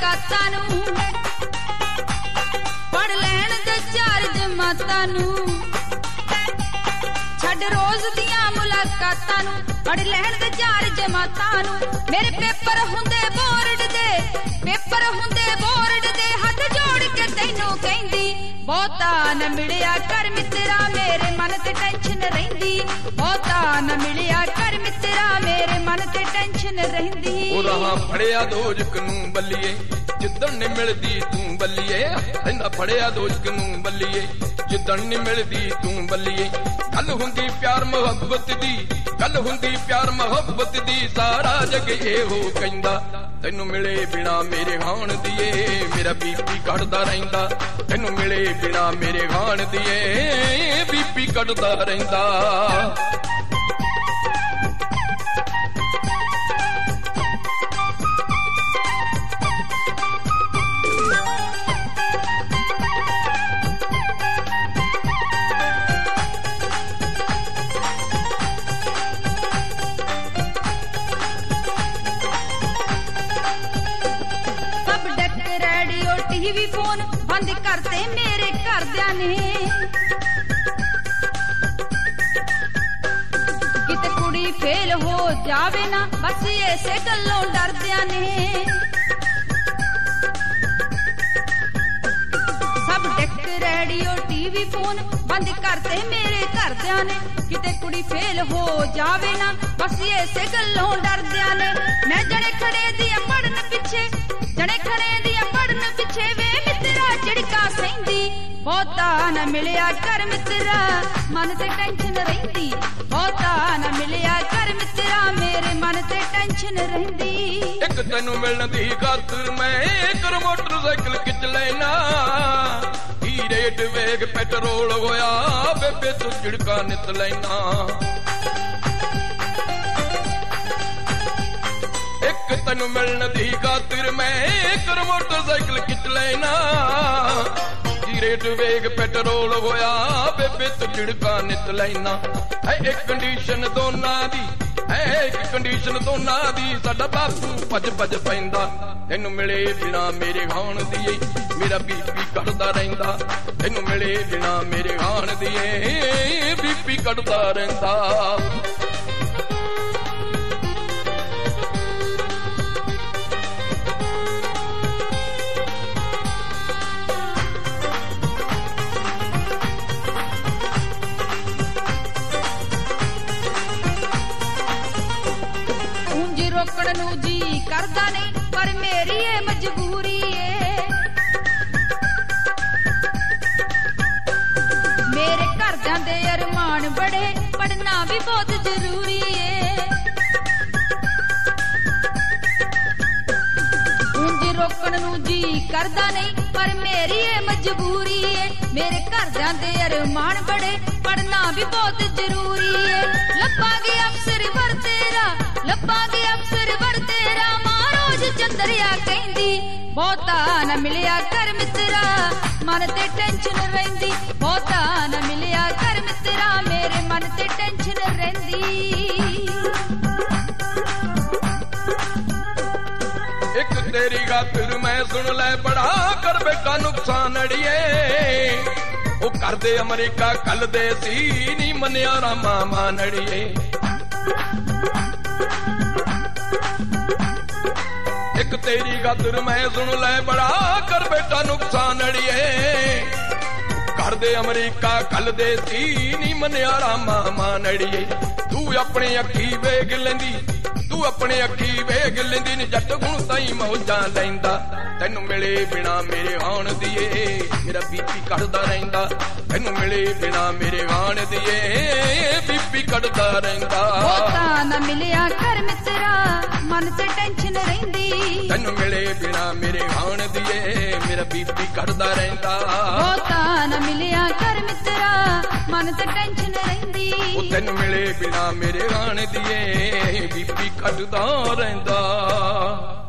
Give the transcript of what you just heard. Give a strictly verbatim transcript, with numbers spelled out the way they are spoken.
मुलाकातां नूं, पढ़ लैण दे चार जमातां नूं, छड्ड रोज दियां मुलाकातां नूं, पढ़ लैण दे चार जमातां नूं। मेरे पेपर हुंदे बोर्ड दे, पेपर हुंदे बोर्ड दे, हथ जोड़ के तैनूं कहंदी बहुता न मिलिया कर मित्रा, मेरे मन ते टेंशन रहिंदी, बहुता न मिलिया कर मित्रा, मेरे मन ते टेंशन रहिंदी। ओ रहा फड़िया दोजक नूं बल्लीए, जिद्दण नी मिलदी तूं बल्लीए, रहिंदा फड़िया दोजक नूं बल्लीए, जिद्दण नी मिलदी तूं बल्लीए। गल हुंदी प्यार मुहब्बत दी, गल हुंदी प्यार मुहब्बत दी, सारा जग एहो कहंदा तैनू मिले बिना मेरे खाण दिए, मेरा बीपी घटदा रहिंदा, तैनू मिले बिना मेरे खाण दिए, बीपी घटदा रहिंदा। टीवी फोन बंद करते मेरे घरदियां ने, किते कुड़ी फेल हो जावे ना, बस इसे गल्लों डरदियां ने। सब डेक रेडियो टीवी फोन बंद करते मेरे घरदियां ने, किते कुड़ी फेल हो जावे ना, बस इसे गल्लों डरदियां ने। मैं जने खड़े दिया पढ़न पिछे, जने खड़े दिया पढ़न पिछे, वे मित्रा झिड़का सहिंदी, बहुता न मिलिया कर मित्रा, मन ते टेंशन रहिंदी, बहुता न मिलिया कर मित्रा, मेरे मन ते टेंशन रहिंदी। एक तैनू मिलण दी खातर मैं एक मोटरसाइकिल खिच लेना, की रेट वेग पेट्रोल होया, बेबे तू झिड़का नित लेना। एक तैनू मिलण दी खातिर मैं एक मोटरसाइकिल खिच लेना, की रेट वेग पेट्रोल होया, बेबे तू झिड़का नित लेना। है एक कंडीशन दोनां दी, है एक कंडीशन दोनां दी, साडा बापू भज भज पैंदा, तैनू मिले बिना मेरे खाण दिए, मेरा बीपी घटदा रहिंदा, तैनू मिले बिना मेरे खाण दिए, बीपी घटदा रहिंदा। रोकण नूं जी करदा नहीं, पर मेरी ये मजबूरी है, मेरे घरदियां दे अरमान बड़े, पढ़ना भी बहुत जरूरी है। ऊंज रोकण नूं जी करदा नहीं, पर मेरी ये मजबूरी है, मेरे घरदियां दे अरमान बड़े, पढ़ना भी बहुत जरूरी है। लब्बांगे अफसर वर तेरा, लब्बांगे अफसर वर तेरा, मां रोज चंदरिया कहंदी, बहुता न मिलिया कर मित्रा, मन ते टेंशन रहिंदी, बहुता न मिलिया कर मित्रा, मेरे मन ते टेंशन रहिंदी। एक तेरी खातिर मैं सुन ले बड़ा कर बेटा नुकसान अड़िए, वो कर दे अमरीका कल दे सी, नी मनिया रामा मानड़िए। एक तेरी खातिर मैं सुन ले बड़ा कर बेटा नुकसान अड़िए, कर दे अमरीका कल दे सी, नी मनिया रामा मानड़िए। तू अपने अखी वेग लेंदी, तू अपने अखी वेग लेंदी, नी जट गुण ताई मौजां लैंदा, तैनू मिले बिना मेरे आण दिए, मेरा बीपी घटदा रहिंदा, तैनू मिले बिना मेरे आण दिए, बीपी घटदा रहिंदा। बहुता न मिलिया कर मित्रा, मन ते टेंशन रहिंदी, तैनू मिले बिना मेरे आण दिए, मेरा बीपी घटदा रहिंदा। बहुता न मिलिया कर मित्रा, मन ते टेंशन रहिंदी, तैनू मिले बिना मेरे आण दिए, बीपी घटदा रहिंदा।